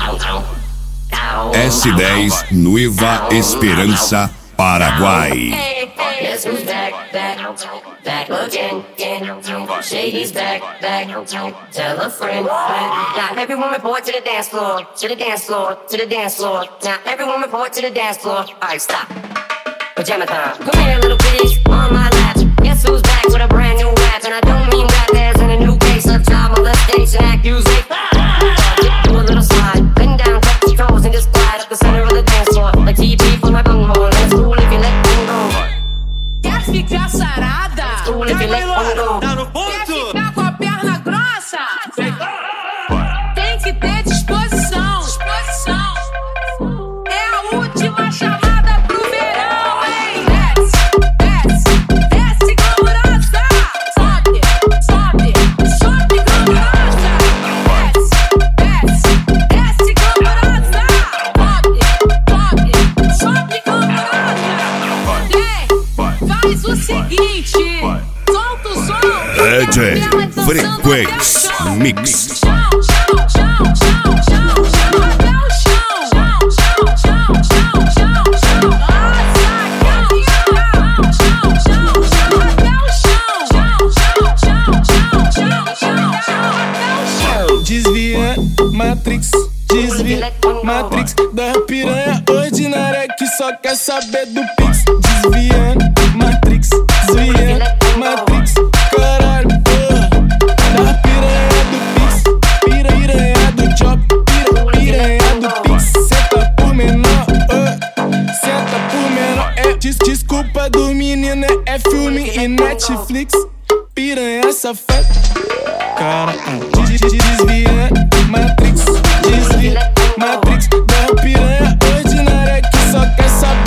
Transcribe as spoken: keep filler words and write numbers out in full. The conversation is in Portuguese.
S dez Nueva Esperança, Paraguai. Guess who's back, back, back again, again. Shady's back, back. Tell a friend. Now everyone report to the dance floor, to the dance floor, to the dance floor. Now everyone report to the dance floor. Alright, stop. Pajama time. Come here, little bitch, on my lap. Guess who's back with a brand new rap? And I don't mean rap as in a new case of child molestation accusation. Do a little slide, bend down, touch the toes, and just glide up the center of the dance floor like T P for my bunghole. And it's cool if you let them go. Quer ficar sarada? It's cool if you let them go. Quer ficar com a perna grossa? Tem que ter disposição. Disposição. É a última chamada pro verão, hein? Desce, desce, desce glamourosa. Sobe, sobe, sobe glamourosa. Desce, desce, desce glamourosa. Sobe, sobe, sobe glamourosa. Vem, faz o seguinte, solta o som. D J Frequência Mix. Desvia, Matrix, desvia, Matrix da piranha ordinária que só quer saber do Pix. Desvia, Matrix, desvia, Matrix, caralho, porra. Da piranha do Pix, pira, piranha do Job, pira, piranha do Pix. Senta por menor, oh, senta por menor. É des desculpa do menino, é filme e Netflix. Piranha safada, cara, uh. Desvia, Matrix, desvia, Matrix da piranha ordinária que só quer saber